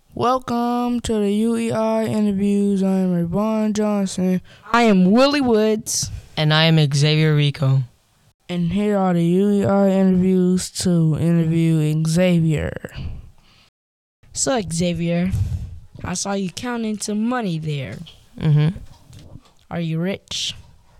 Welcome to the UEI interviews. I am Ravon Johnson. I am Willie Woods. And I am Xavier Rico. And here are the UEI interviews to interview Xavier. So, Xavier, I saw you counting some money there. Mm-hmm. Are you rich?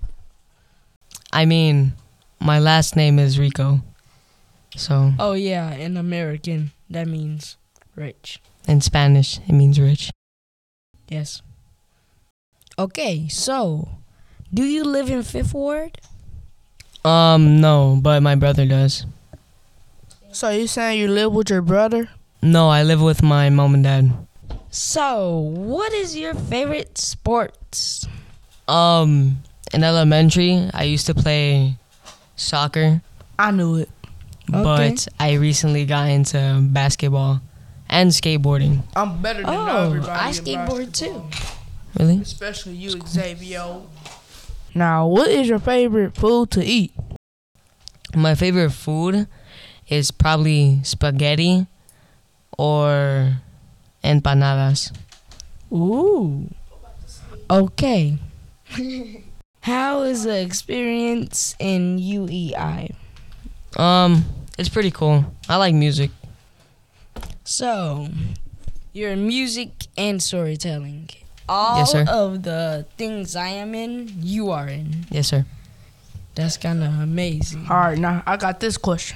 I mean, my last name is Rico. So, Oh, yeah, in American, that means rich. in Spanish, it means rich. Yes. Okay, so, do you live in Fifth Ward? No, but my brother does. So you saying you live with your brother? No, I live with my mom and dad. So, what is your favorite sports? In elementary, I used to play soccer, I knew it. Okay. but I recently got into basketball and skateboarding. I'm better than Oh, everybody. I in skateboard basketball. too. Really? Especially you, Xavier. Now, what is your favorite food to eat? My favorite food is probably spaghetti or empanadas. Ooh. Okay. How is the experience in UEI? It's pretty cool. I like music. So, you're in music and storytelling. All Yes, sir. of the things I am in, you are in. Yes, sir. That's kind of amazing. All right, now I got this question.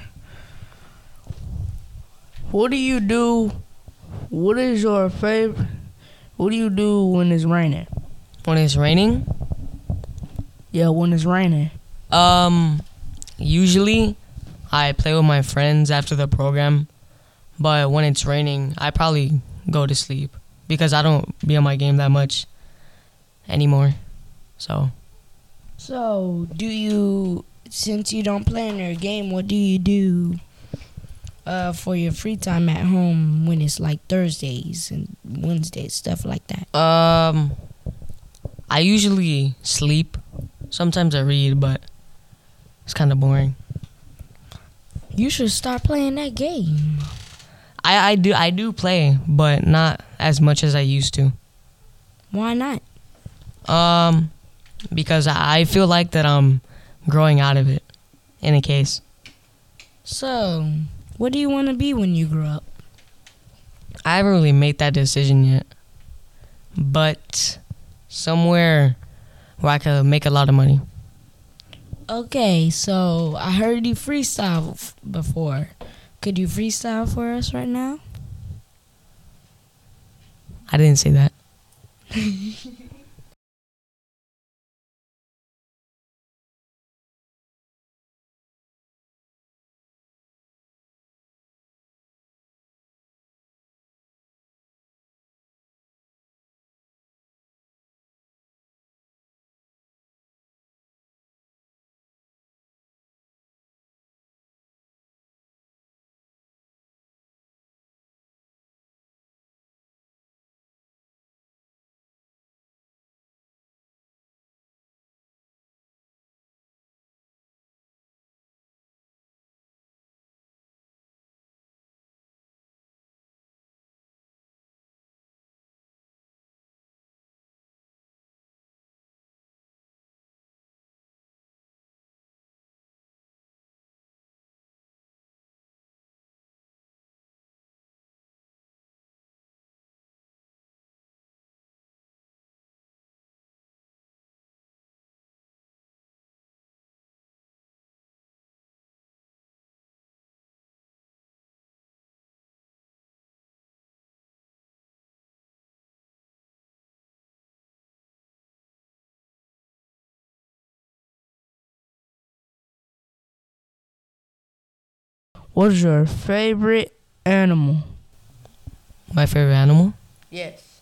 What do you do? What is your favorite? What do you do when it's raining? When it's raining, Yeah, when it's raining. usually I play with my friends after the program, but when it's raining, I probably go to sleep because I don't be on my game that much anymore. So, So, since you don't play in your game, what do you do for your free time at home when it's like Thursdays and Wednesdays, stuff like that? I usually sleep. Sometimes I read, but it's kind of boring. You should start playing that game. I do play, but not as much as I used to. Why not? Because I feel like that I'm growing out of it in a case. So, what do you want to be when you grow up? I haven't really made that decision yet, but somewhere where I could make a lot of money. Okay, so I heard you freestyle before. Could you freestyle for us right now? I didn't say that. What's your favorite animal? My favorite animal? Yes.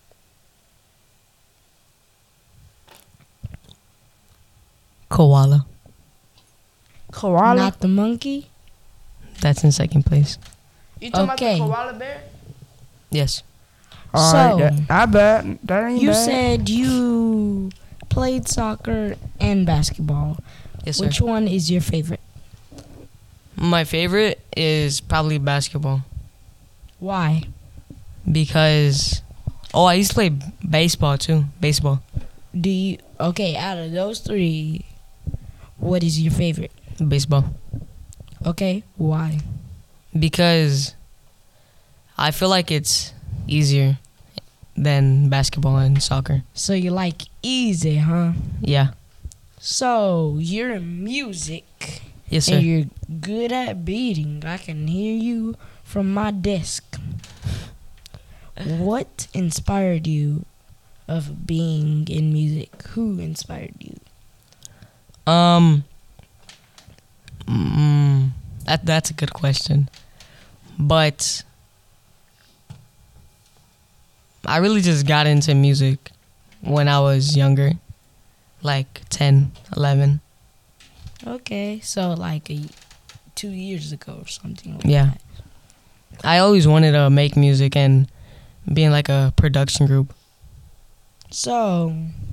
Koala. Koala. Not the monkey? That's in second place. You talking Okay. about the koala bear? Yes. All So, right, I bet that ain't you bad. said you played soccer and basketball. Yes, sir. Which one is your favorite? My favorite is probably basketball Why? because I used to play baseball too. Baseball. Out of those three, what is your favorite? Baseball. Okay, why? Because I feel like it's easier than basketball and soccer. So you like easy, huh? Yeah. So you're in music Yes, sir. and you're good at beating. I can hear you from my desk. What inspired you of being in music? Who inspired you? That's a good question. But I really just got into music when I was younger, like 10, 11. Okay, so like 2 years ago or something like Yeah. that. I always wanted to make music and be in like a production group. So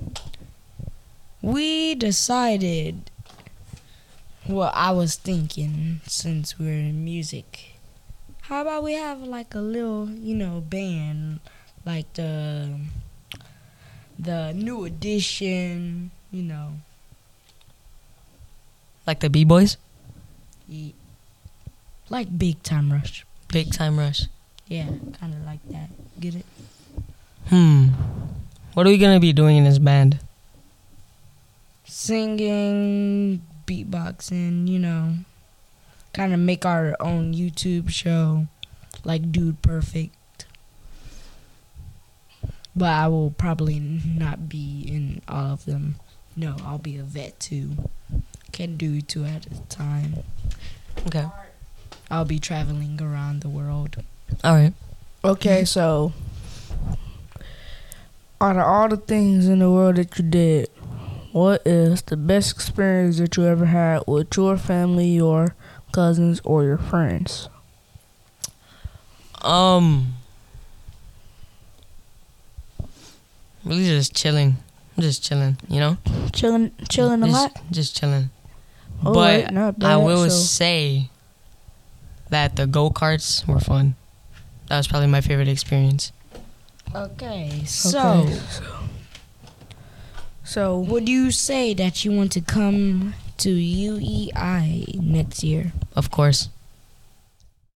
we decided, well, I was thinking, since we're in music, how about we have like a little, band, like the New Edition, Like the B-Boys? like Big Time Rush. Big Time Rush. Yeah, kind of like that. Get it? What are we gonna be doing in this band? Singing, beatboxing, kind of make our own YouTube show, like Dude Perfect. But I will probably not be in all of them. No, I'll be a vet too. Can do two at a time. Okay. I'll be traveling around the world. All right. Okay, so out of all the things in the world that you did, what is the best experience that you ever had with your family, your cousins, or your friends? Really just chilling. Just chilling, Chilling a lot. Just chilling. All But right, not bad, I will so- say that the go-karts were fun. That was probably my favorite experience. Okay, so Okay, so would you say that you want to come to UEI next year? Of course.